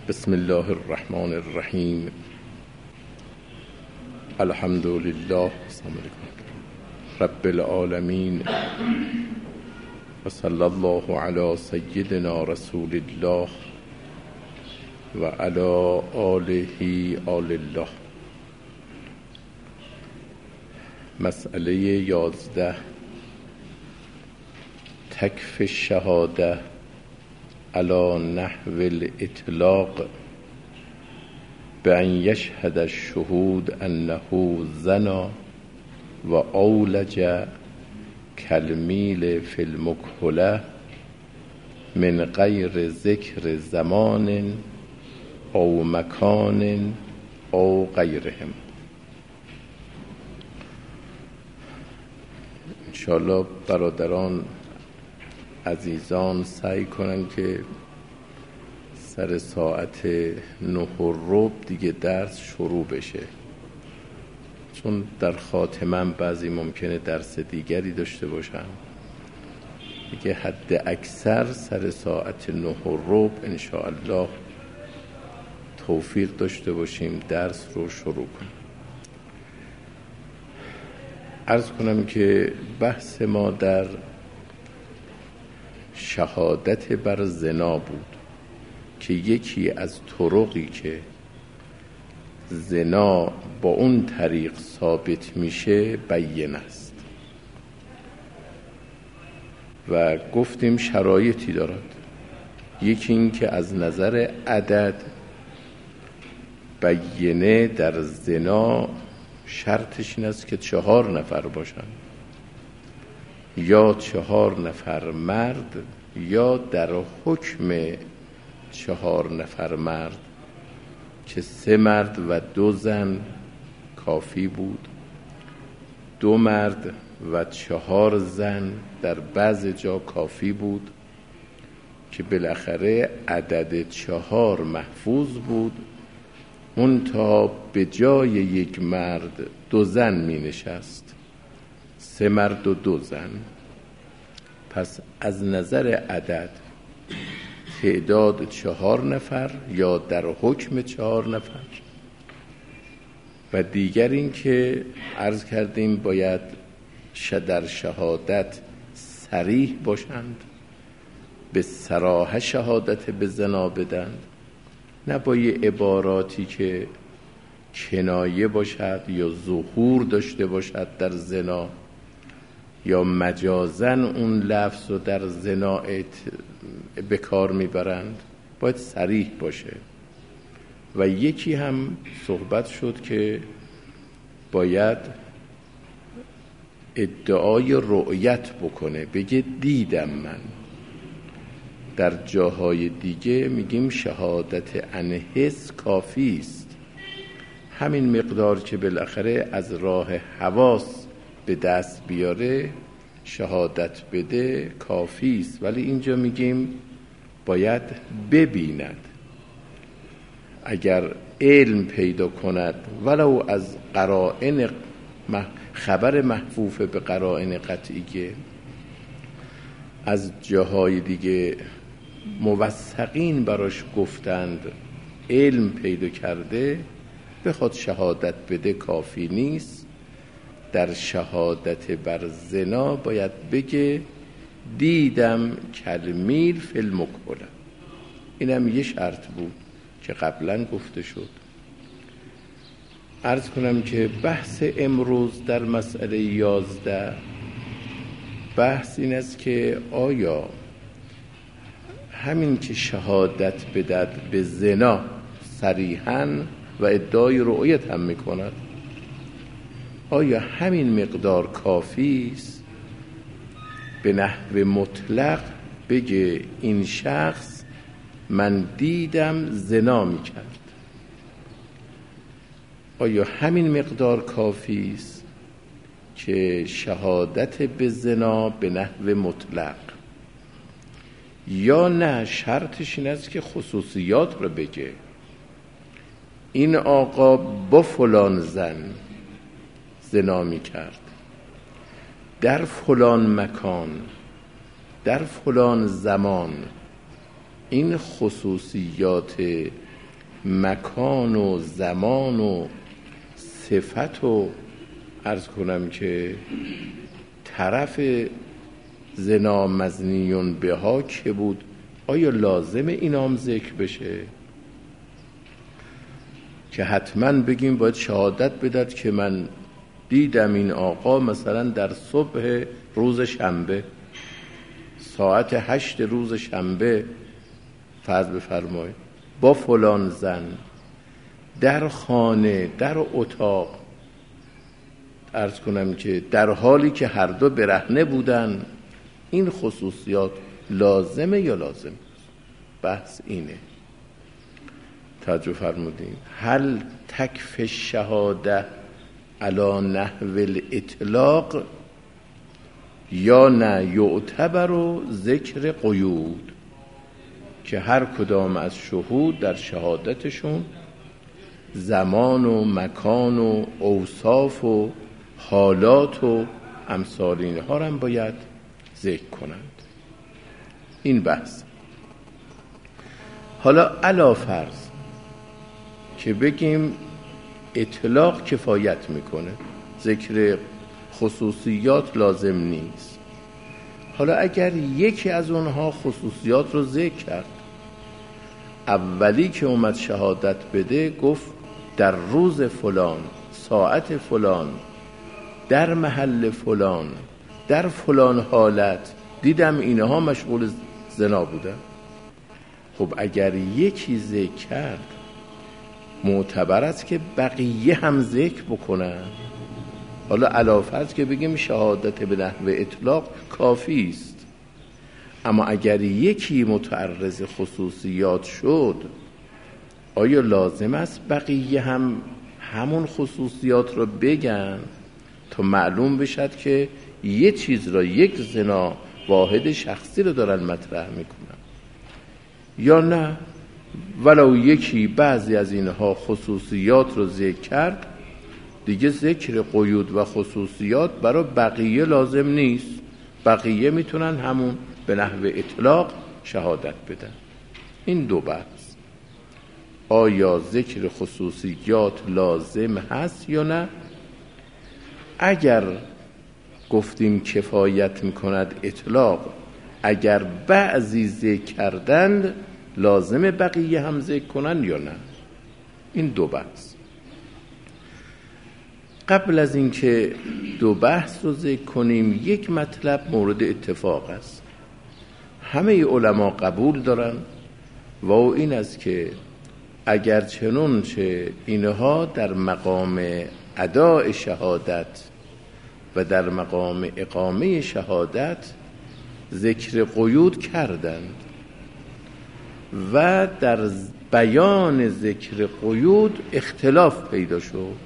بسم الله الرحمن الرحیم. الحمد لله رب العالمین و صلی الله علی سیدنا رسول الله و علی آله آل الله. مسئله 11. تکف الشهاده علی نحو الاطلاق بأن یشهد الشهود انه زنا و اولج کالمیل فی المکحله من غیر ذکر زمان او مکان او غیرهم. انشاءالله برادران عزیزان سعی کنن که سر ساعت 9:15 دیگه درس شروع بشه، چون در خاتمه بعضی ممکنه درس دیگری داشته باشن. دیگه حد اکثر سر ساعت 9:15 انشاءالله توفیق داشته باشیم درس رو شروع کنیم. عرض کنم که بحث ما در شهادت بر زنا بود که یکی از طرقی که زنا با اون طریق ثابت میشه بیان است و گفتیم شرایطی دارد. یکی این که از نظر عدد بیانه در زنا شرطش این است که 4 نفر باشن، یا 4 نفر مرد یا در حکم 4 نفر مرد که 3 مرد و 2 زن کافی بود، 2 مرد و 4 زن در بعض جا کافی بود که بالاخره عدد 4 محفوظ بود، منتها به جای 1 مرد 2 زن می نشست، 3 مرد و 2 زن. پس از نظر عدد تعداد 4 نفر یا در حکم 4 نفر و دیگر این که عرض کردیم باید در شهادت صریح باشند، به صراحه شهادت به زنا بدند، نه با یه عباراتی که کنایه باشد یا ظهور داشته باشد در زنا یا مجازن اون لفظ رو در زنا به کار میبرند. باید صریح باشه. و یکی هم صحبت شد که باید ادعای رؤیت بکنه، بگه دیدم من. در جاهای دیگه میگیم شهادت عن حس کافی است، همین مقدار که بالاخره از راه حواس به دست بیاره شهادت بده کافی است. ولی اینجا میگیم باید ببیند. اگر علم پیدا کند ولو از قرائن خبر محفوف به قرائن قطعیه، از جاهای دیگه موثقین براش گفتند علم پیدا کرده، بخواد شهادت بده کافی نیست. در شهادت بر زنا باید بگه دیدم کالمیل فی المکحله. اینم یه شرط بود که قبلا گفته شد. عرض کنم که بحث امروز در مسئله 11 بحث این است که آیا همین که شهادت بدهد به زنا صریحاً و ادعای رؤیت هم میکند، آیا همین مقدار کافی است به نحو مطلق بگه این شخص من دیدم زنا میکرد؟ آیا همین مقدار کافی است که شهادت به زنا به نحو مطلق، یا نه شرطش این است که خصوصیات رو بگه؟ این آقا با فلان زن زنا میکرد در فلان مکان در فلان زمان، این خصوصیات مکان و زمان و صفت و عرض کنم که طرف زنا مزنیون بها که بود، آیا لازم اینام ذکر بشه که حتما بگیم باید شهادت بداد که من دیدم این آقا مثلا در صبح روز شنبه ساعت 8 روز شنبه فرض بفرمایید با فلان زن در خانه در اتاق، عرض کنم که در حالی که هر دو برهنه بودن. این خصوصیات لازمه یا لازم؟ بحث اینه. توجه فرمودین؟ هل تکفی الشهاده علی نحو الاطلاق یا نه یعتبر ذکر قیود، که هر کدام از شهود در شهادتشون زمان و مکان و اوصاف و حالات و امثال اینها را هم باید ذکر کنند. این بحث. حالا علا فرض که بگیم اطلاق کفایت میکنه، ذکر خصوصیات لازم نیست. حالا اگر یکی از اونها خصوصیات رو ذکر کرد، اولی که اومد شهادت بده گفت در روز فلان ساعت فلان در محل فلان در فلان حالت دیدم اینها مشغول زنا بودن. خب اگر یکی ذکر کرد معتبر است که بقیه هم ذکر بکنن. حالا علاوه که بگیم شهادت به نحو اطلاق کافی است، اما اگر یکی متعرض خصوصیات شد آیا لازم است بقیه هم همون خصوصیات رو بگن تا معلوم بشد که یه چیز را، یک زنا واحد شخصی رو دارن مطرح میکنن، یا نه ولو یکی بعضی از اینها خصوصیات رو ذکر کرد دیگه ذکر قیود و خصوصیات برای بقیه لازم نیست، بقیه میتونن همون به نحو اطلاق شهادت بدن. این دو بحث، آیا ذکر خصوصیات لازم هست یا نه؟ اگر گفتیم کفایت میکند اطلاق، اگر بعضی ذکر کردند لازم بقیه هم ذکر کنن یا نه؟ این دو بحث. قبل از اینکه دو بحث رو ذکر کنیم یک مطلب مورد اتفاق است، همه علما قبول دارن و این است که اگر چنانچه اینها در مقام اداء شهادت و در مقام اقامه شهادت ذکر قیود کردند و در بیان ذکر قیود اختلاف پیدا شد،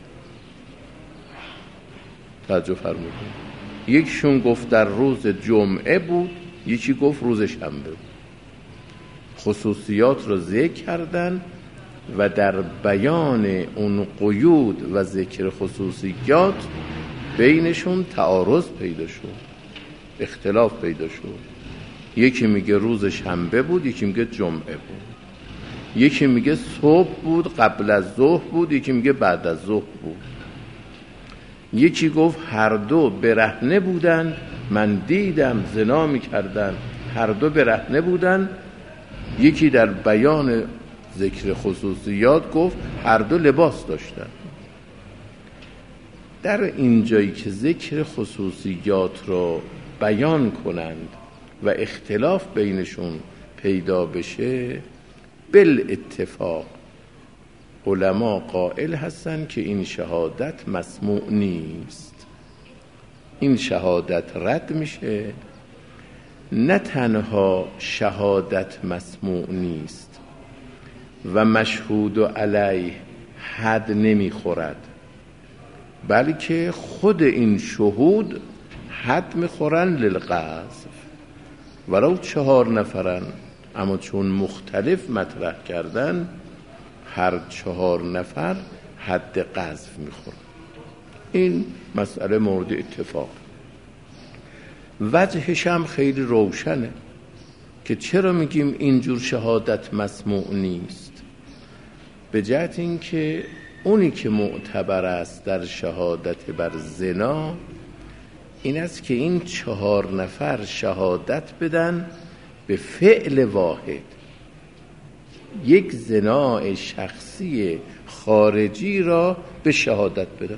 توجه فرمودید، یکشون گفت در روز جمعه بود، یکی گفت روز شنبه بود. خصوصیات رو ذکر کردن و در بیان اون قیود و ذکر خصوصیات بینشون تعارض پیدا شد، اختلاف پیدا شد. یکی میگه روز شنبه بود، یکی میگه جمعه بود، یکی میگه صبح بود قبل از ظهر بود، یکی میگه بعد از ظهر بود. یکی گفت هر دو برهنه بودن، من دیدم زنا میکردن، هر دو برهنه بودن. یکی در بیان ذکر خصوصیات گفت هر دو لباس داشتن. در اینجایی که ذکر خصوصیات رو بیان کنند و اختلاف بینشون پیدا بشه، بالاتفاق علما قائل هستن که این شهادت مسموع نیست، این شهادت رد میشه. نه تنها شهادت مسموع نیست و مشهود علیه حد نمیخورد، بلکه خود این شهود حد میخورن للقذف. ولو 4 نفرن، اما چون مختلف مطرح کردن هر 4 نفر حد قذف میخورن. این مسئله مورد اتفاق. وجهش هم خیلی روشنه که چرا میگیم اینجور شهادت مسموع نیست. به جهت این که اونی که معتبر است در شهادت بر زنا این است که این 4 نفر شهادت بدن به فعل واحد، یک زنا شخصی خارجی را به شهادت بدن.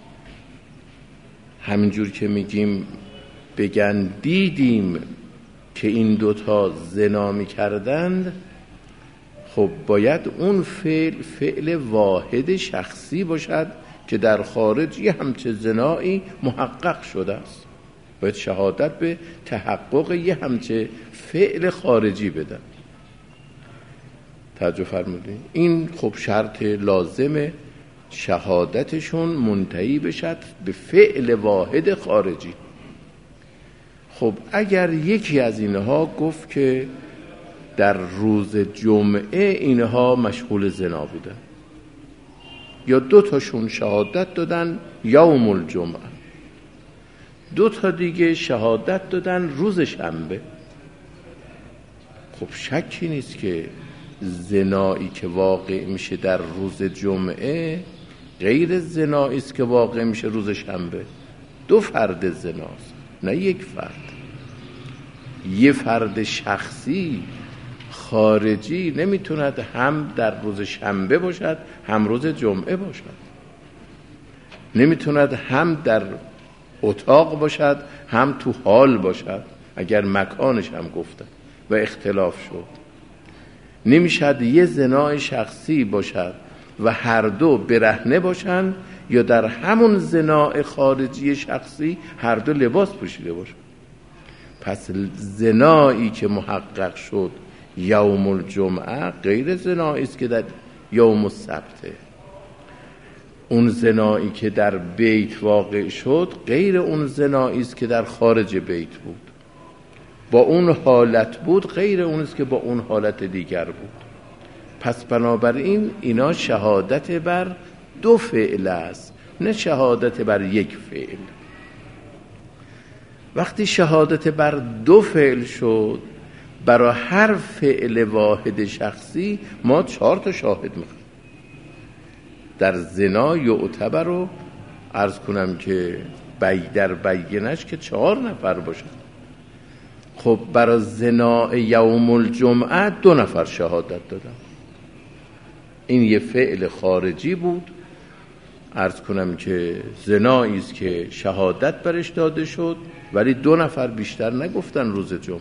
همینجور که میگیم بگن دیدیم که این دوتا زنا میکردند، خب باید اون فعل واحد شخصی باشد که در خارج یه همچه زنایی محقق شده است. باید شهادت به تحقق یه همچه فعل خارجی بدن. توجه فرمودین؟ این خب شرط لازم شهادتشون منتهی بشد به فعل واحد خارجی. خب اگر یکی از اینها گفت که در روز جمعه اینها مشغول زنا بودن، یا 2 تاشون شهادت دادن یوم الجمعه، 2 تا دیگه شهادت دادن روز شنبه، خب شکی نیست که زنایی که واقع میشه در روز جمعه غیر زنایی است که واقع میشه روز شنبه. 2 فرد زناست، نه یک فرد. یه فرد شخصی خارجی نمیتوند هم در روز شنبه باشد هم روز جمعه باشد، نمیتوند هم در اتاق باشد هم تو حال باشد، اگر مکانش هم گفتن و اختلاف شد. نمیشد یه زنای شخصی باشد و هر دو برهنه باشند، یا در همون زنای خارجی شخصی هر دو لباس پوشیده باشند. پس زنایی که محقق شد یوم الجمعه غیر زنایی است که در یوم السبت. اون زنایی که در بیت واقع شد غیر اون زنایی است که در خارج بیت بود. با اون حالت بود غیر اون است که با اون حالت دیگر بود. پس بنابراین اینا شهادت بر 2 فعل است، نه شهادت بر یک فعل. وقتی شهادت بر 2 فعل شد، برای هر فعل واحد شخصی ما 4 تا شاهد میخوایم. در زنا یعتبر رو عرض کنم که در بینش که 4 نفر باشد. خب برای زنا یوم الجمعه 2 نفر شهادت دادن. این یه فعل خارجی بود، عرض کنم که زنایی است که شهادت برش داده شد، ولی 2 نفر بیشتر نگفتن روز جمعه.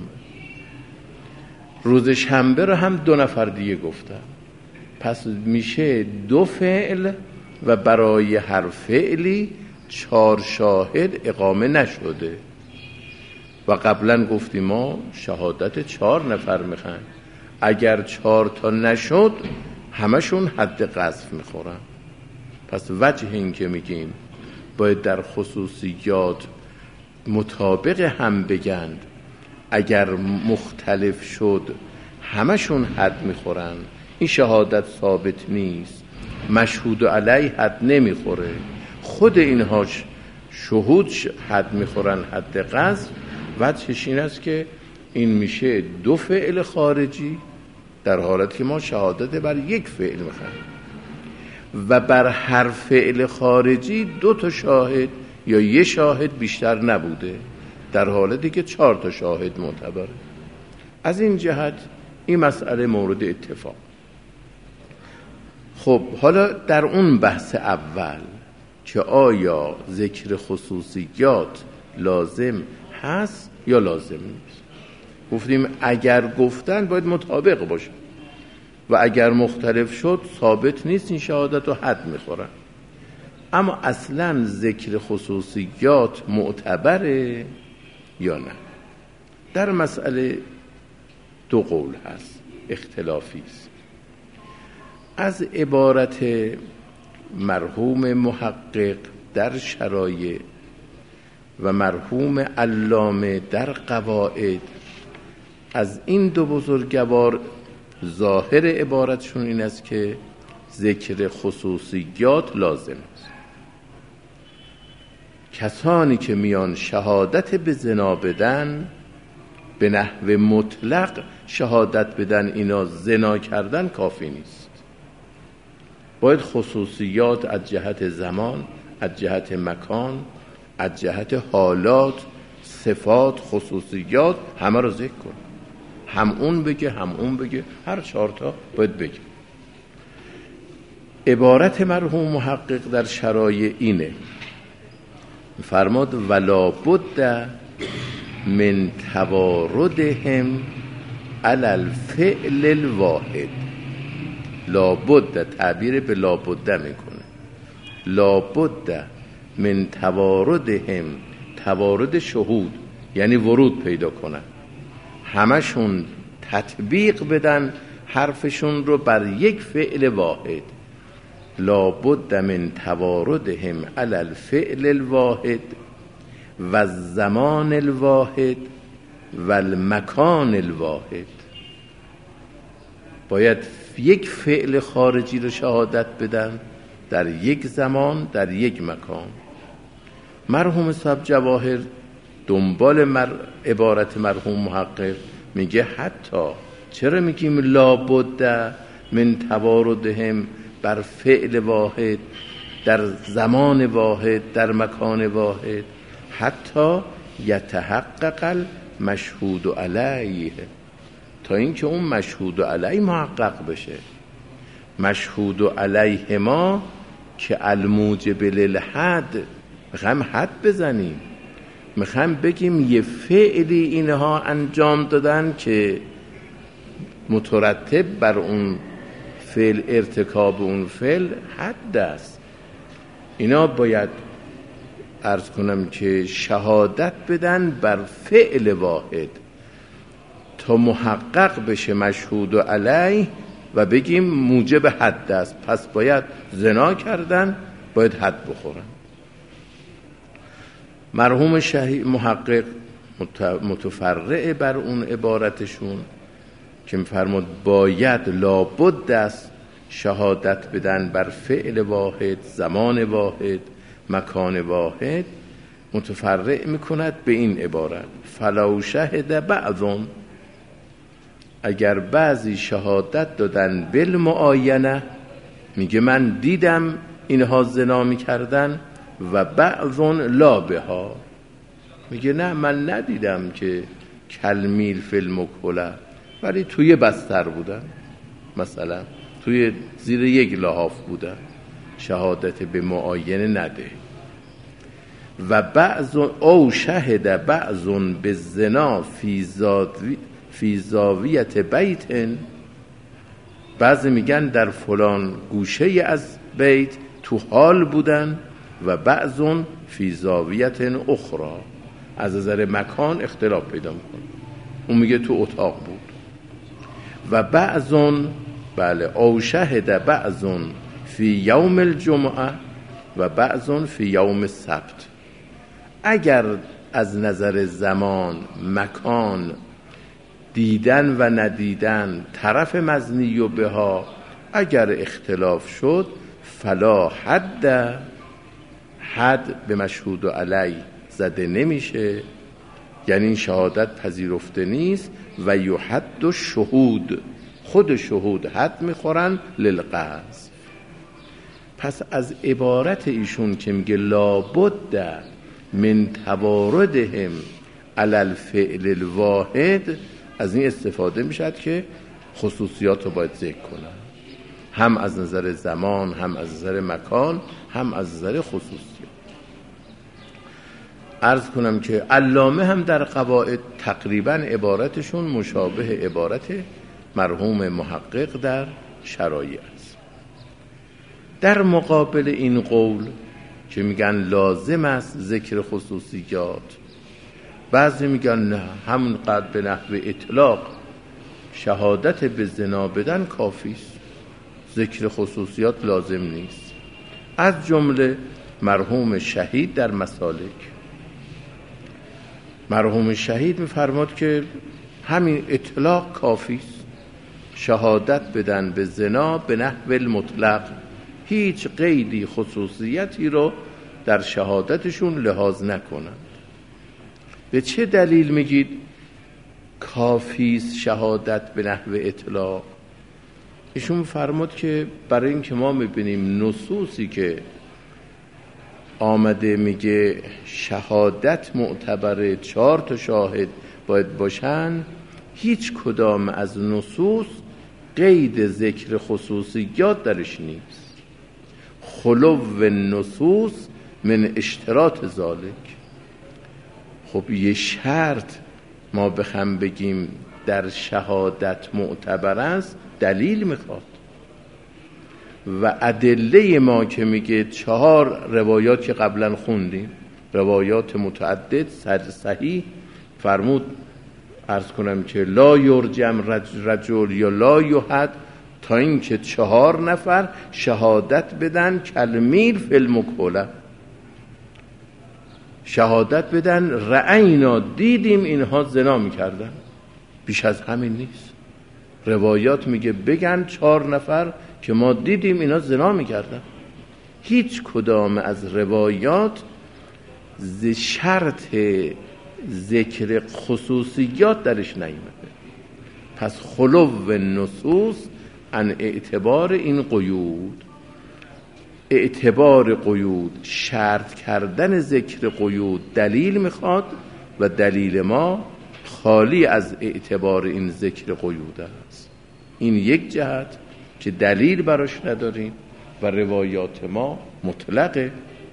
روز شنبه رو هم 2 نفر دیگه گفتن. پس میشه 2 فعل و برای هر فعلی 4 شاهد اقامه نشده. و قبلا گفتیم ما شهادت 4 نفر میخوان. اگر 4 تا نشد همشون حد قذف میخورن. پس وجه این که میگیم باید در خصوصیات مطابق هم بگند، اگر مختلف شد همشون حد میخورن، این شهادت ثابت نیست. مشهود علی حد نمیخوره، خود اینها شهود حد میخورن، حد قذف. وجهش این است که این میشه 2 فعل خارجی، در حالتی که ما شهادت بر 1 فعل میخوایم، و بر هر فعل خارجی 2 تا شاهد یا 1 شاهد بیشتر نبوده، در حالتی که 4 تا شاهد معتبره. از این جهت این مسئله مورد اتفاق. خب حالا در اون بحث اول که آیا ذکر خصوصیات لازم هست یا لازم نیست، گفتیم اگر گفتن باید مطابق باشه و اگر مختلف شد ثابت نیست، این شهادت رو حد میخورن. اما اصلا ذکر خصوصیات معتبره یا نه؟ در مسئله 2 قول هست، اختلافی است. از عبارت مرحوم محقق در شرایع و مرحوم علامه در قواعد، از این 2 بزرگوار ظاهر عبارتشون این است که ذکر خصوصیات لازم است. کسانی که میان شهادت به زنا بدن، به نحو مطلق شهادت بدن اینا زنا کردن کافی نیست. باید خصوصیات از جهت زمان، از جهت مکان، از جهت حالات، صفات، خصوصیات همه رو ذکر کنه. هم اون بگه هم اون بگه، هر 4 تا باید بگه. عبارت مرحوم محقق در شرایع اینه، فرماد ولا بد من تواردهم علی الفعل الواحد. لابد تعبیر به لابد میکنه. لابد من تواردهم، توارد شهود یعنی ورود پیدا کنن، همشون تطبیق بدن حرفشون رو بر یک فعل واحد. لابد من تواردهم علی الفعل الواحد و الزمان الواحد و المکان الواحد. باید یک فعل خارجی رو شهادت بدن در یک زمان، در یک مکان. مرحوم صاحب جواهر دنبال عبارت مرحوم محقق میگه حتی چرا میگیم لابد من تواردهم بر فعل واحد در زمان واحد در مکان واحد، حتی یتحقق المشهود علیه، تا اینکه اون مشهود علیه محقق بشه. مشهود علیه ما که الموجب للحد، میخوایم حد بزنیم، میخوایم بگیم یه فعلی اینها انجام دادن که مترتب بر اون فعل، ارتکاب اون فعل حد است. اینا باید عرض کنم که شهادت بدن بر فعل واحد تا محقق بشه مشهود علیه و بگیم موجب حد است، پس باید زنا کردن، باید حد بخورن. مرحوم محقق متفرع بر اون عبارتشون که می‌فرماد باید لابد است شهادت بدن بر فعل واحد، زمان واحد، مکان واحد، متفرع میکند به این عبارت فلو شهد بعضون، اگر بعضی شهادت دادن بالمعاینه، میگه من دیدم اینها زنا میکردن، و بعضون لا بها، میگه نه من ندیدم که کلمیل فی المکحله، ولی توی بستر بودن، مثلا توی زیر یک لحاف بودن، شهادت به معاینه نده. و بعض او شهد بعض بالزنا فی زاویت بیت، بعضی میگن در فلان گوشه از بیت تو حال بودن، و بعض فی زاویت اخرى، از نظر مکان اختلاف پیدا میکنه، اون میگه تو اتاق بود. و بعض بله او شهد بعض فی یوم الجمعه و بعض فی یوم السبت. اگر از نظر زمان، مکان، دیدن و ندیدن، طرف مزنی و بها اگر اختلاف شد، فلا حد به مشهود علی زده نمیشه، یعنی این شهادت پذیرفته نیست. و یحد شهود، خود شهود حد میخورن للقذف. پس از عبارت ایشون که میگه لابد من تواردهم علی الفعل الواحد، از این استفاده میشد که خصوصیات رو باید ذکر کنن، هم از نظر زمان، هم از نظر مکان، هم از نظر خصوصیات. عرض کنم که علامه هم در قواعد تقریبا عبارتشون مشابه عبارت مرحوم محقق در شرایع است. در مقابل این قول که میگن لازم است ذکر خصوصیات، بعضی میگن نه، همون قد به نحو اطلاق شهادت به زنا بدن کافیست، ذکر خصوصیات لازم نیست. از جمله مرحوم شهید در مسالک، مرحوم شهید میفرماد که همین اطلاق کافیست، شهادت بدن به زنا به نحو المطلق، هیچ قیدی خصوصیتی رو در شهادتشون لحاظ نکنند. به چه دلیل میگید کافیست شهادت به نحو اطلاق؟ ایشون فرمود که برای این که ما میبینیم نصوصی که آمده میگه شهادت معتبره، 4 تا شاهد باید باشن، هیچ کدام از نصوص قید ذکر خصوصیات درش نیست. خلو النصوص من اشتراط ذالک. خب یه شرط ما بخوام بگیم در شهادت معتبر است، دلیل میخواد و ادله ما که میگه 4 روایات که قبلا خوندیم، روایات متعدد صحیح، فرمود عرض کنم که لا یرجم رجل یا لا یحد، تا این که 4 نفر شهادت بدن کلمیل فی المکحله، شهادت بدن رأینا، دیدیم اینها زنا میکردن. بیش از همین نیست. روایات میگه بگن 4 نفر که ما دیدیم اینا زنا میکردن. هیچ کدام از روایات شرط ذکر خصوصیات درش نیامده. پس خلو النصوص عن اعتبار این قیود، اعتبار قیود، شرط کردن ذکر قیود دلیل میخواد و دلیل ما خالی از اعتبار این ذکر قیود است. این یک جهت که دلیل براش نداریم و روایات ما مطلقه.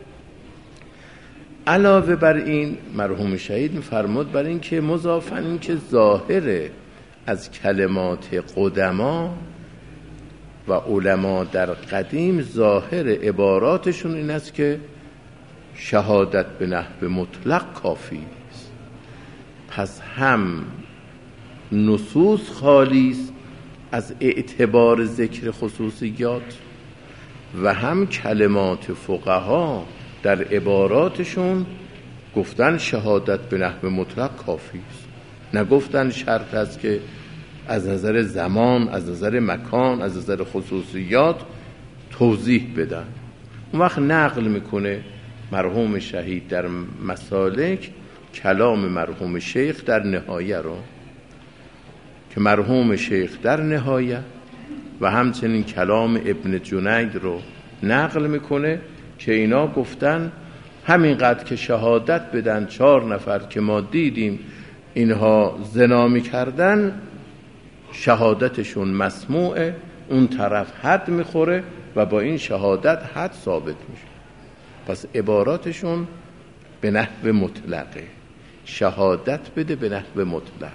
علاوه بر این مرحوم شهید می‌فرمود بر این که مضافاً این که ظاهر از کلمات قدما و علما در قدیم، ظاهر عباراتشون این است که شهادت به نحو مطلق کافی است. پس هم نصوص خالی است از اعتبار ذکر خصوصیات و هم کلمات فقها در عباراتشون گفتن شهادت به نحو مطلق کافی است، نگفتن شرط است که از نظر زمان، از نظر مکان، از نظر خصوصیات توضیح بدن. اون وقت نقل میکنه مرحوم شهید در مسالک کلام مرحوم شیخ در نهایه رو، که مرحوم شیخ در نهایه و همچنین کلام ابن جنید رو نقل میکنه که اینا گفتن همینقدر که شهادت بدن 4 نفر که ما دیدیم اینها زنا میکردن، شهادتشون مسموعه، اون طرف حد میخوره و با این شهادت حد ثابت میشه. پس عباراتشون به نحو مطلقه، شهادت بده به نحو مطلق.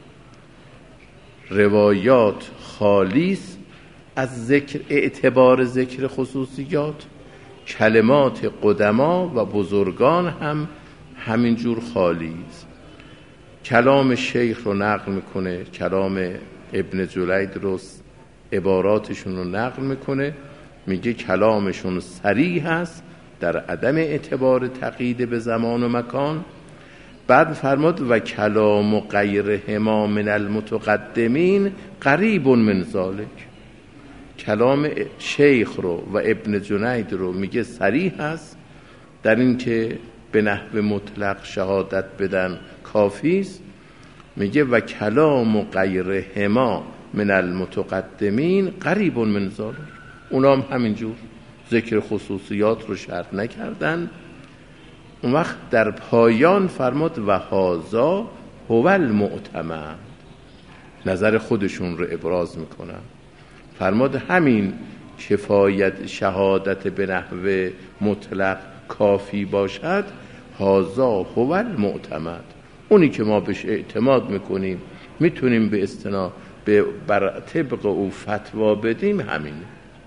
روایات خالیس از ذکر، اعتبار ذکر خصوصیات. کلمات قدما و بزرگان هم همینجور خالی است. کلام شیخ رو نقل میکنه، کلام ابن جلید رو، عباراتشون رو نقل میکنه، میگه کلامشون صریح هست در عدم اعتبار تقیید به زمان و مکان. بعد فرمود و کلام غیرهما من المتقدمین قریب من ذالک. کلام شیخ رو و ابن جنید رو میگه صریح هست در این که به نحو مطلق شهادت بدن کافی است. میگه و کلام غیرهما من المتقدمین قریب من ذالک، اونا هم همینجور ذکر خصوصیات رو شرط نکردن. اون وقت در پایان فرمود و هذا هو المعتمد، نظر خودشون رو ابراز میکنن. فرمود همین کفایت شهادت به نحو مطلق کافی باشد، هذا هو المعتمد، اونی که ما بهش اعتماد میکنیم، میتونیم به استناد بر طبق او فتوا بدیم، همینه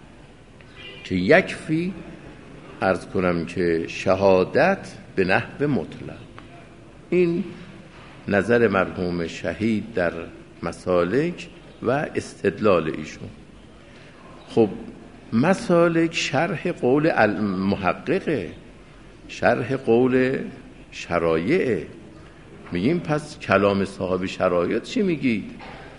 که یکفی عرض کنم که شهادت به نحو مطلق. این نظر مرحوم شهید در مسالک و استدلال ایشون. خب مسالک شرح قول المحققه، شرح قول شرایعه. میگیم پس کلام صاحب شرایط چی میگید؟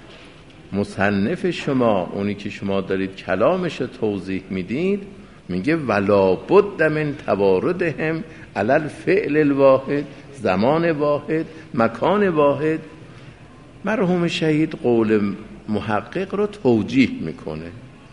مصنف شما، اونی که شما دارید کلامش توضیح میدید، میگه ولا بد من تواردهم علی الفعل الواحد، زمان واحد، مکان واحد. مرحوم شهید قول محقق رو توجیه میکنه،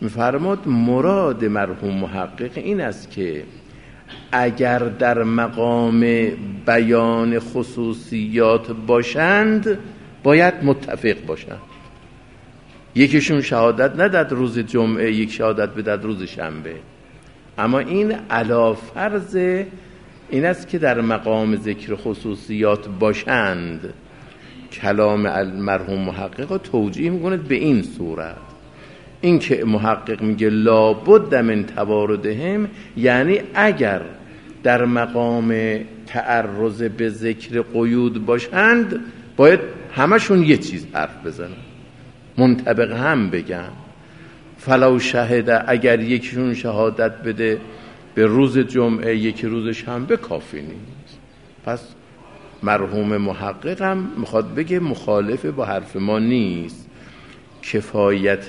می‌فرماد مراد مرحوم محقق این است که اگر در مقام بیان خصوصیات باشند باید متفق باشند. یکیشون شهادت نداد روز جمعه، یک شهادت بداد روز شنبه، اما این علی فرض این است که در مقام ذکر خصوصیات باشند. کلام مرحوم محقق توجیه میکنه به این صورت. این که محقق میگه لابد من تواردهم، یعنی اگر در مقام تعرض به ذکر قیود باشند باید همشون یه چیز حرف بزنن، منطبق هم بگن. فلو شهده، اگر یکیشون شهادت بده به روز جمعه یکی روز شنبه کافی نیست. پس مرحوم محقق هم میخواد بگه مخالف با حرف ما نیست، کفایت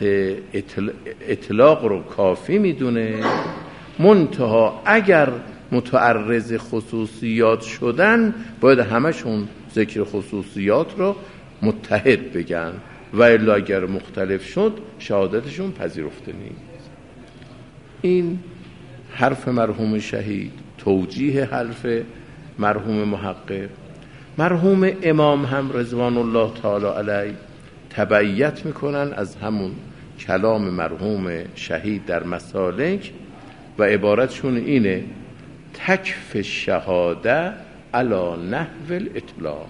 اطلاق رو کافی میدونه، منتها اگر متعرض خصوصیات شدن باید همشون ذکر خصوصیات رو متحد بگن و الا اگر مختلف شد شهادتشون پذیرفته نیست. این حرف مرحوم شهید، توجیه حرف مرحوم محقق. مرحوم امام هم رضوان الله تعالی علیه تبعیت میکنن از همون کلام مرحوم شهید در مسالک و عبارتشون اینه: تکف شهاده علی نحو الاطلاق.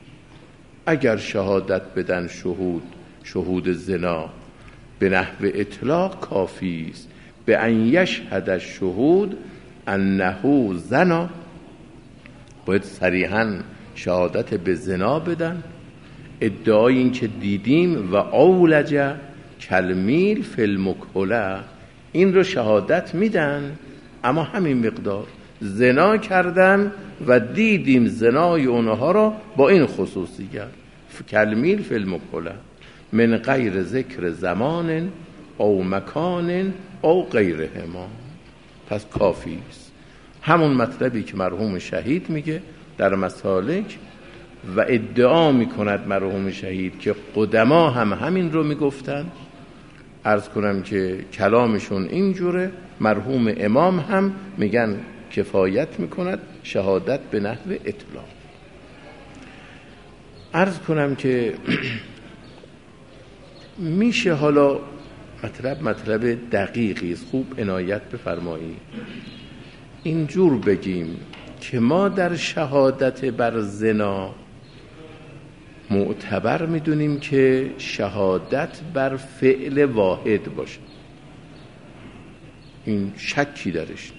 اگر شهادت بدن شهود زنا به نحو اطلاق کافی است، به ان یشهد الشهود انه زنا، باید صریحاً شهادت به زنا بدن، ادعای این که دیدیم و اولج کلمیل فی المکحله، این رو شهادت میدن، اما همین مقدار زنا کردن و دیدیم زنای اونها را با این خصوصیت کلمیل فی المکحله من غیر ذکر زمان او مکان او غیرهما. پس کافی است. همون مطلبی که مرحوم شهید میگه در مسالک و ادعا میکند مرحوم شهید که قدما هم همین رو میگفتن. عرض کنم که کلامشون اینجوره. مرحوم امام هم میگن کفایت میکند شهادت به نحو اطلاق. عرض کنم که میشه حالا مطلب دقیقی است، خوب عنایت بفرمایید. اینجور بگیم که ما در شهادت بر زنا معتبر میدونیم که شهادت بر فعل واحد باشه، این شکی درش نیست.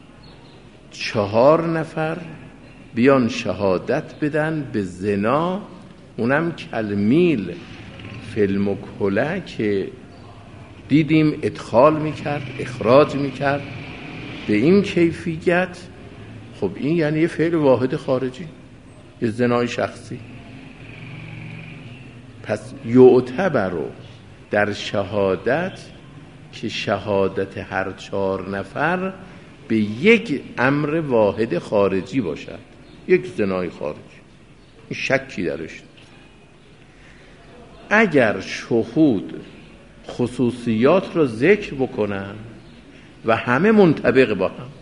4 نفر بیان شهادت بدن به زنا، اونم کلمیل فی المکحله که دیدیم ادخال میکرد اخراج میکرد به این کیفیت. خب این یعنی یه فعل واحد خارجی، یه زنای شخصی. پس یعتبرو در شهادت که شهادت هر 4 نفر به یک امر واحد خارجی باشد، یک زنای خارجی، این شکی درش نیست. اگر شهود خصوصیات رو ذکر بکنن و همه منطبق با هم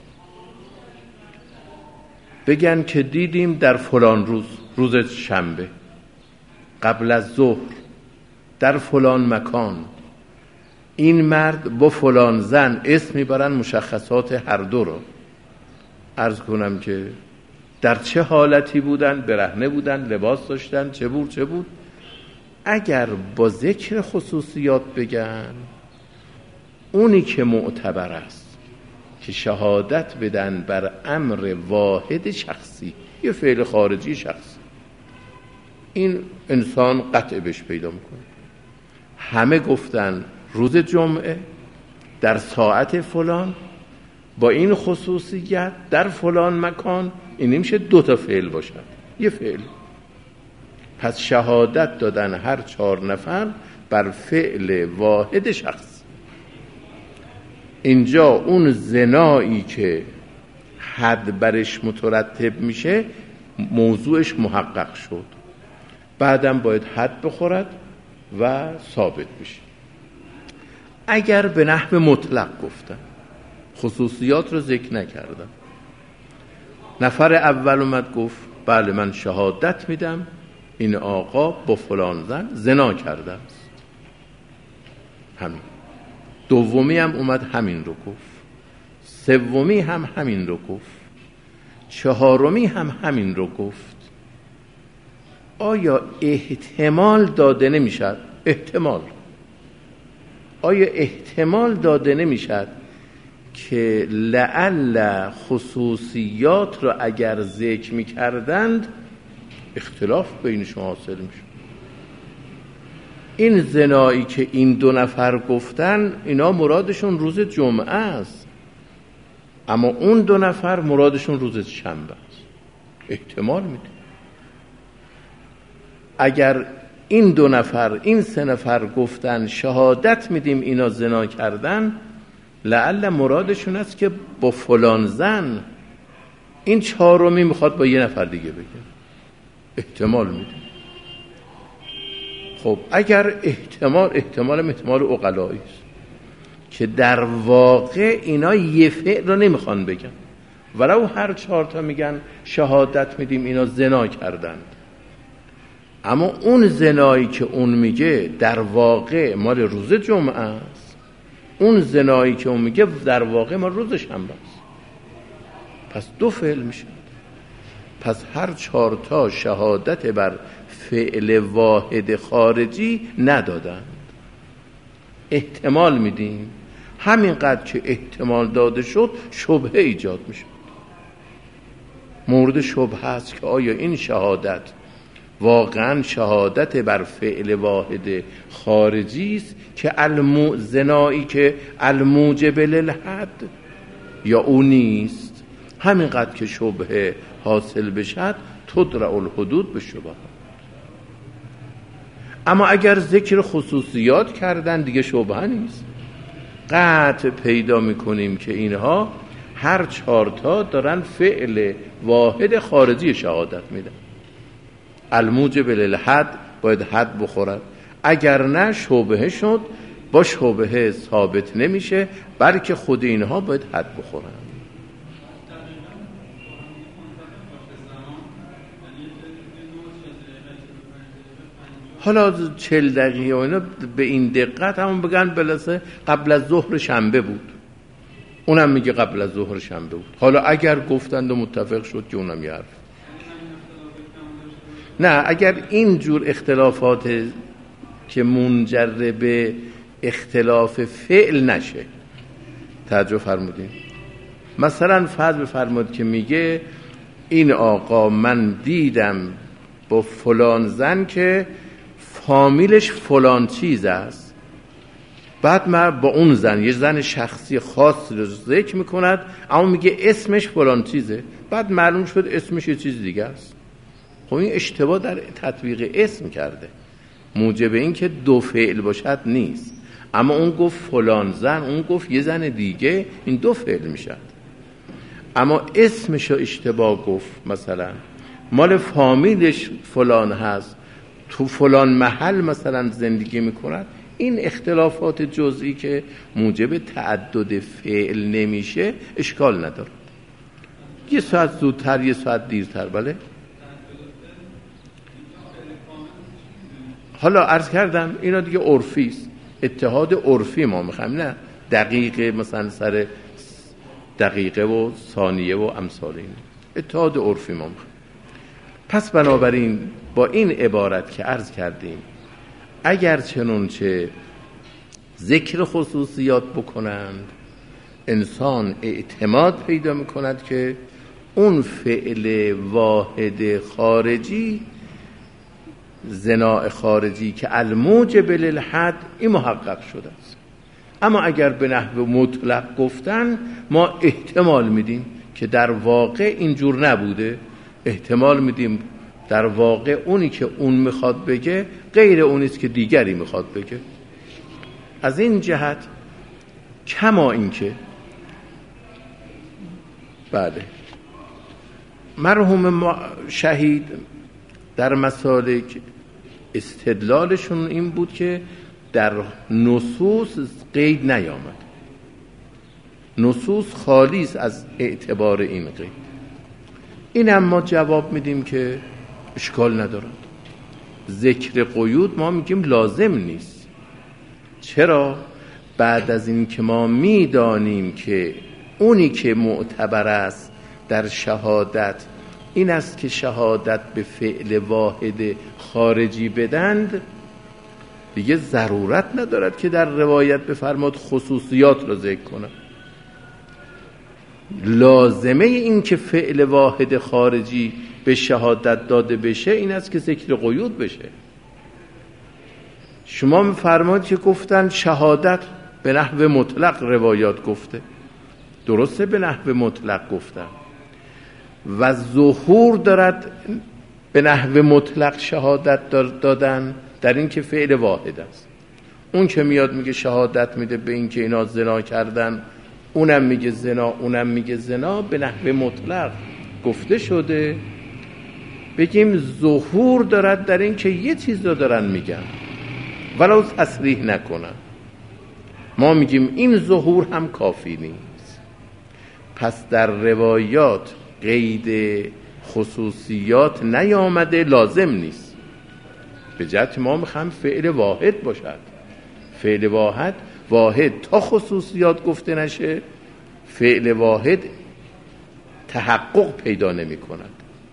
بگن که دیدیم در فلان روز شنبه قبل از ظهر در فلان مکان این مرد با فلان زن اسم میبرن مشخصات هر دو رو، عرض کنم که در چه حالتی بودن، برهنه بودن، لباس داشتن، چه بود. اگر با ذکر خصوصیات بگن، اونی که معتبر است که شهادت بدن بر امر واحد شخصی، یه فعل خارجی شخصی، این انسان قطع بهش پیدا میکنه. همه گفتن روز جمعه در ساعت فلان با این خصوصیت در فلان مکان، این نمیشه 2 تا فعل باشد، یه فعل. پس شهادت دادن هر 4 نفر بر فعل واحد شخص. اینجا اون زنایی که حد برش مترتب میشه موضوعش محقق شد، بعدم باید حد بخورد و ثابت بشه. اگر به نحو مطلق گفتن، خصوصیات رو ذکر نکردم. نفر اول اومد گفت بله من شهادت میدم این آقا با فلان زن زنا کرده است، همین. دومی هم اومد همین رو گفت، سومی هم همین رو گفت، چهارمی هم همین رو گفت. آیا احتمال داده نمیشد؟ آیا احتمال داده نمیشد که لعل خصوصیات رو اگر ذکر میکردند اختلاف بینشون حاصل میشد؟ این زنایی که این دو نفر گفتن اینا مرادشون روز جمعه است، اما اون دو نفر مرادشون روز شنبه است. احتمال میده اگر این دو نفر، این سه نفر گفتن شهادت میدیم اینا زنا کردن، لعل مرادشون است که با فلان زن، این چهارمی میخواد با یه نفر دیگه بگه. احتمال میده. خب اگر احتمال عقلایی است که در واقع اینا یه فعل رو نمیخوان بگن، ولو هر چهار تا میگن شهادت میدیم اینا زنا کردند، اما اون زنایی که اون میگه در واقع مال روز جمعه است، اون زنایی که اون میگه در واقع مال روز شنبه است. پس دو فعل میشه. پس هر چهار تا شهادت بر فعل واحد خارجی ندادند. احتمال میدیم. همینقدر که احتمال داده شد شبهه ایجاد میشه. مورد شبهه است که آیا این شهادت واقعا شهادت بر فعل واحد خارجی است که زنایی که الموجب للحد، یا او نیست. همینقدر که شبهه حاصل بشد تدرع الحدود به شبهات. اما اگر ذکر خصوصیات کردن دیگه شبهه نیست. قطع پیدا میکنیم که اینها هر چهارتا دارن فعل واحد خارجی شهادت میدن. الموجب للحد باید حد بخورد، اگر نه شبهه شد، با شبهه ثابت نمیشه، بلکه خود اینها باید حد بخورن. حالا 40 دقیقه و اینا به این دقت همون بگن بلسه قبل از ظهر شنبه بود، اونم میگه قبل از ظهر شنبه بود. حالا اگر گفتند و متفق شد که اونم یه حرف. نه، اگر این جور اختلافات که منجر به اختلاف فعل نشه، توجه فرمودین؟ مثلا فرض بفرمایید که میگه این آقا من دیدم با فلان زن که فامیلش فلان چیز است، بعد من با اون زن یه زن شخصی خاص رو ذکر میکند، اما میگه اسمش فلان چیزه، بعد معلوم شد اسمش یه چیز دیگه است. خب این اشتباه در تطبیق اسم کرده. موجب این که دو فعل باشد نیست. اما اون گفت فلان زن، اون گفت یه زن دیگه، این دو فعل میشد. اما اسمش رو اشتباه گفت، مثلا مال فامیلش فلان هست، تو فلان محل مثلا زندگی میکند. این اختلافات جزئی که موجب تعدد فعل نمیشه اشکال نداره. یه ساعت زودتر یه ساعت دیرتر، بله. حالا عرض کردم اینا دیگه عرفی است، اتحاد عرفی ما میخوایم، نه دقیقه مثلا سر دقیقه و ثانیه و امثال این. اتحاد عرفی ما میخوایم. پس بنابراین با این عبارت که عرض کردیم، اگر چنانچه ذکر خصوصیات بکنند، انسان اعتماد پیدا میکند که اون فعل واحد خارجی، زنا خارجی که الموجب للحد، این محقق شده است. اما اگر به نحو مطلق گفتن، ما احتمال میدیم که در واقع اینجور نبوده، احتمال میدیم در واقع اونی که اون میخواد بگه غیر اونیست که دیگری میخواد بگه. از این جهت کما این که بله مرحوم شهید در مسالک استدلالشون این بود که در نصوص قید نیامد. نصوص خالی است از اعتبار این قید. این هم ما جواب میدیم که اشکال ندارد. ذکر قیود ما میگیم لازم نیست. چرا؟ بعد از این که ما میدانیم که اونی که معتبر است در شهادت این است که شهادت به فعل واحد خارجی بدند، دیگه ضرورت ندارد که در روایت بفرماد خصوصیات رو ذکر کنند. لازمه این که فعل واحد خارجی به شهادت داده بشه این است که ذکر قیود بشه. شما می‌فرمایید که گفتن شهادت به نحو مطلق روایات گفته، درسته به نحو مطلق گفتن و ظهور دارد به نحو مطلق شهادت دادن در این که فعل واحد است. اون که میاد میگه شهادت میده به این که اینا زنا کردن، اونم میگه زنا، اونم میگه زنا، به نحو مطلق گفته شده. بگیم ظهور دارد در این که یه چیز رو دارن میگن ولو تصریح نکنن، ما میگیم این ظهور هم کافی نیست. پس در روایات قید خصوصیات نیامده، لازم نیست. به جهت ما میخوام فعل واحد باشد. فعل واحد تا خصوصیات گفته نشه فعل واحد تحقق پیدا نمی کند.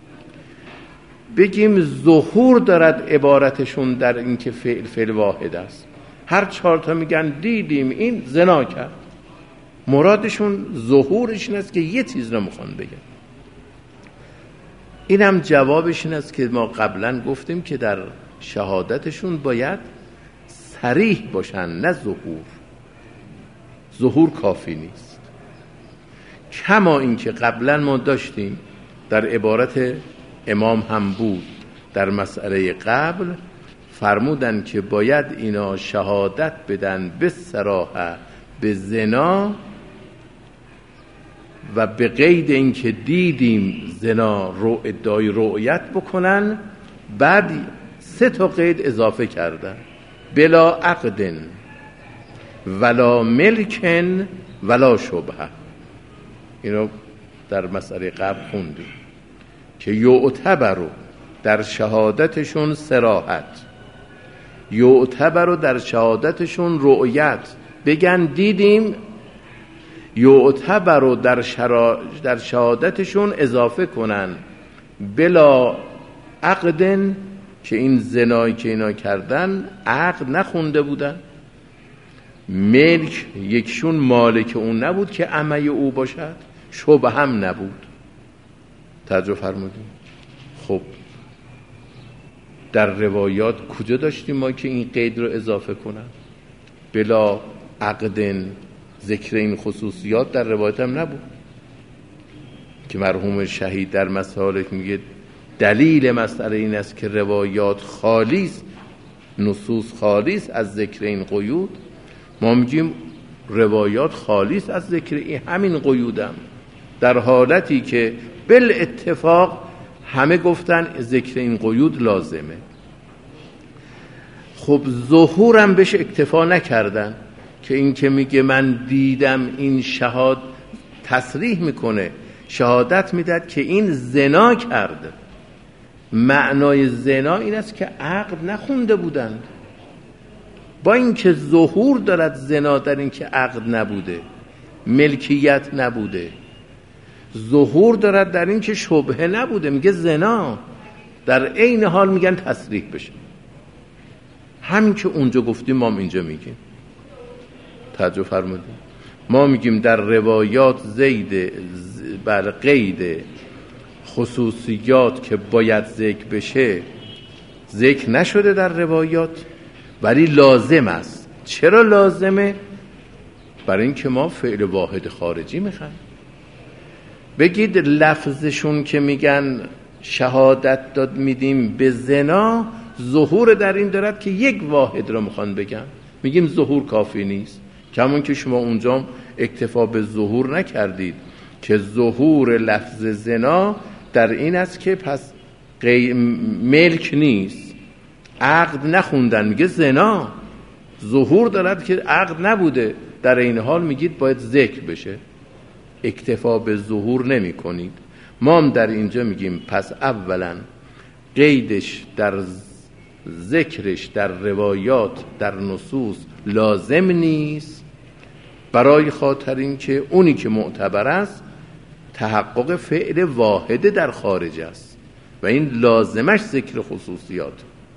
بگیم ظهور دارد عبارتشون در این که فعل واحد است. هر 4 تا میگن دیدیم این زنا کرد، مرادشون ظهورش این است که یه چیز رو میخوان بگن. این هم جوابش این است که ما قبلا گفتیم که در شهادتشون باید صریح باشن، نه ظهور کافی نیست. کما این که قبلا ما داشتیم در عبارت امام هم بود در مسئله قبل فرمودن که باید اینا شهادت بدن به صراحه به زنا و به قید این که دیدیم زنا رو ادعای رؤیت بکنن. بعد 3 تا قید اضافه کردن: بلا عقد ولا ملکن ولا شبهه. اینو در مسئله قبل خوندیم که یعتبرو در شهادتشون صراحت، یعتبرو در شهادتشون رؤیت، بگن دیدیم، یعتبرو در شهادتشون اضافه کنن بلا عقدن، که این زنایی که اینا کردن عقد نخونده بودن، ملک یکشون مالک اون نبود که عمه او باشد، شبه هم نبود. توجه فرمودیم؟ خب در روایات کجا داشتیم ما که این قید رو اضافه کنن؟ بلا عقدن، ذکر این خصوصیات در روایت هم نبود که مرحوم شهید در مسالک میگه دلیل مسئله این است که روایات خالیست، نصوص خالیست از ذکر این قیود. ما میگیم روایات خالیست از ذکر این همین قیودم، در حالتی که بالاتفاق همه گفتن ذکر این قیود لازمه. خب ظهورم بهش اکتفا نکردن که این که میگه من دیدم این شهاد تصریح میکنه، شهادت میداد که این زنا کرده. معنای زنا این است که عقد نخونده بودند، با اینکه ظهور دارد زنا در این که عقد نبوده، ملکیت نبوده، ظهور دارد در این که شبهه نبوده، میگه زنا، در عین حال میگن تصریح بشه. همین که اونجا گفتیم ما اینجا میگیم. توجه فرمودیم؟ ما میگیم در روایات بر قید خصوصیات که باید ذکر بشه ذکر نشده در روایات، ولی لازم است. چرا لازمه؟ برای اینکه ما فعل واحد خارجی میخوایم. بگید لفظشون که میگن شهادت داد میدیم به زنا، ظهور در این دارد که یک واحد رو میخوان بگن، میگیم ظهور کافی نیست. کمون که شما اونجا اکتفا به ظهور نکردید که ظهور لفظ زنا در این است که پس ملک نیست، عقد نخوندن، میگه زنا، ظهور دارد که عقد نبوده، در این حال میگید باید ذکر بشه، اکتفا به ظهور نمی کنید. ما هم در اینجا میگیم پس اولا قیدش در ذکرش در روایات در نصوص لازم نیست، برای خاطر این که اونی که معتبر است تحقق فعل واحد در خارج است و این لازمش ذکر خصوصیات.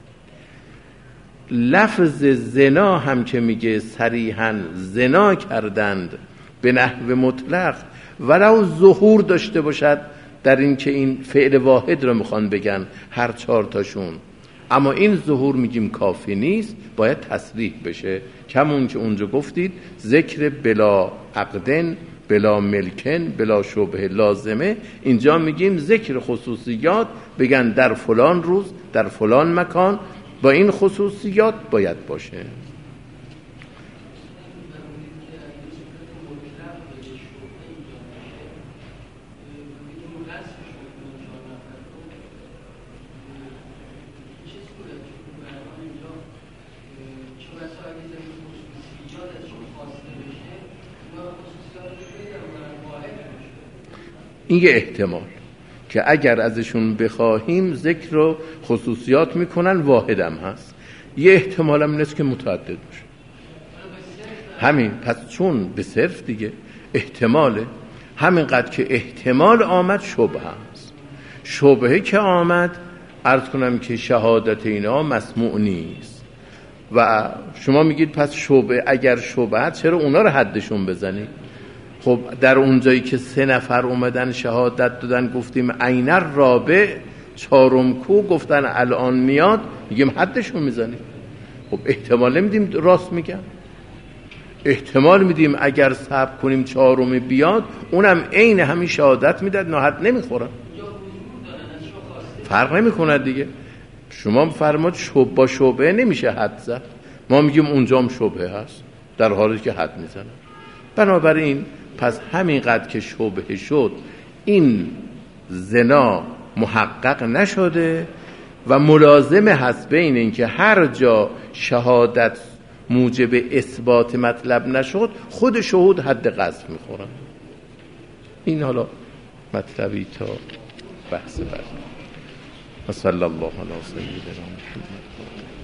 لفظ زنا هم که میگه صریحاً زنا کردند به نحو مطلق، ولو ظهور داشته باشد در این که این فعل واحد رو میخوان بگن هر 4 تاشون، اما این ظهور میگیم کافی نیست، باید تصریح بشه، کمون که اونجا گفتید ذکر بلا عقدن بلا ملکن بلا شبه لازمه. اینجا میگیم ذکر خصوصیات، بگن در فلان روز در فلان مکان با این خصوصیات باید باشه. این یه احتمال که اگر ازشون بخواهیم ذکر و خصوصیات میکنن واحدم هست، یه احتمال هم نیست که متعدد باشه همین. پس چون به صرف دیگه احتماله، همینقدر که احتمال آمد شبه هست. شبهه که آمد عرض کنم که شهادت اینا مسموع نیست و شما میگید پس شبهه، اگر شبهه هست چرا اونا رو حدشون بزنید؟ خب در اونجایی که 3 نفر اومدن شهادت دادن گفتیم عین الرابع، 4م کو گفتن الان میاد، میگیم حدشون میزنیم. خب احتمال نمیدیم راست میگن، احتمال میدیم اگر صبر کنیم 4م بیاد اونم عین همین شهادت میداد، نه حد نمیخورن، فرق نمیکنه دیگه. شما فرماد با شبهه نمیشه حد زد، ما میگیم اونجام شبهه هست در حالی که حد میزنن. بنابراین پس همینقدر که شبهه شد این زنا محقق نشده و ملازمه هست بین این که هر جا شهادت موجب اثبات مطلب نشد خود شهود حد قذف میخورن. این حالا مطلبی تا بحث بعد. صلی الله علیه و سیدنا محمد.